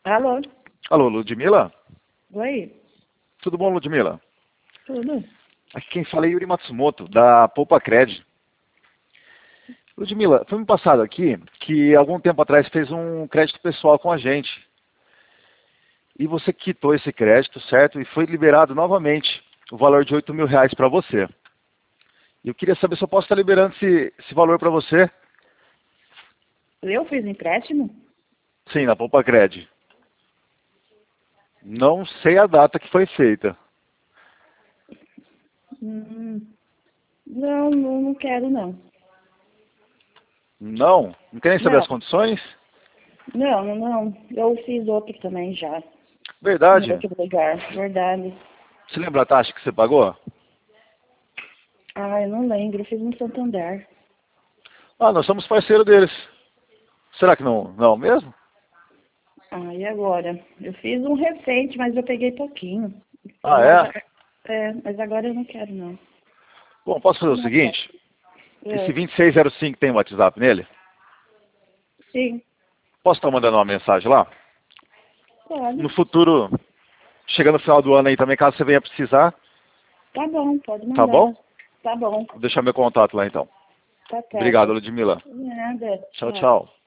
Alô? Alô, Ludmila? Oi? Tudo bom, Ludmila? Tudo? Aqui quem fala é Yuri Matsumoto, da Poupa Cred. Ludmila, foi me passado aqui que algum tempo atrás fez um crédito pessoal com a gente. E você quitou esse crédito, certo? E foi liberado novamente o valor de R$ 8.000 para você. E eu queria saber se eu posso estar liberando esse valor para você. Eu fiz empréstimo? Sim, na Poupa Cred. Não sei a data que foi feita. Não quero não. Não? Não quer nem saber Não, as condições? não. Eu fiz outro também já. Em Verdade? outro lugar, verdade. Você lembra a taxa que você pagou? Ah, eu não lembro. Eu fiz no Santander. Ah, nós somos parceiro deles. Será que não, não mesmo? Ah, e agora? Eu fiz um recente, mas eu peguei pouquinho. Ah, é? Mas agora eu não quero não. Bom, posso fazer o Não quero. seguinte? Esse É, 2605 tem WhatsApp nele? sim, Posso estar mandando uma mensagem lá? pode. No futuro, chegando no final do ano aí também, caso você venha precisar, Tá bom, pode tá mandar. bom? Tá bom, Vou deixar meu contato lá então. tá Obrigado, certo. Ludmila. Nada, Tchau, tchau. tchau.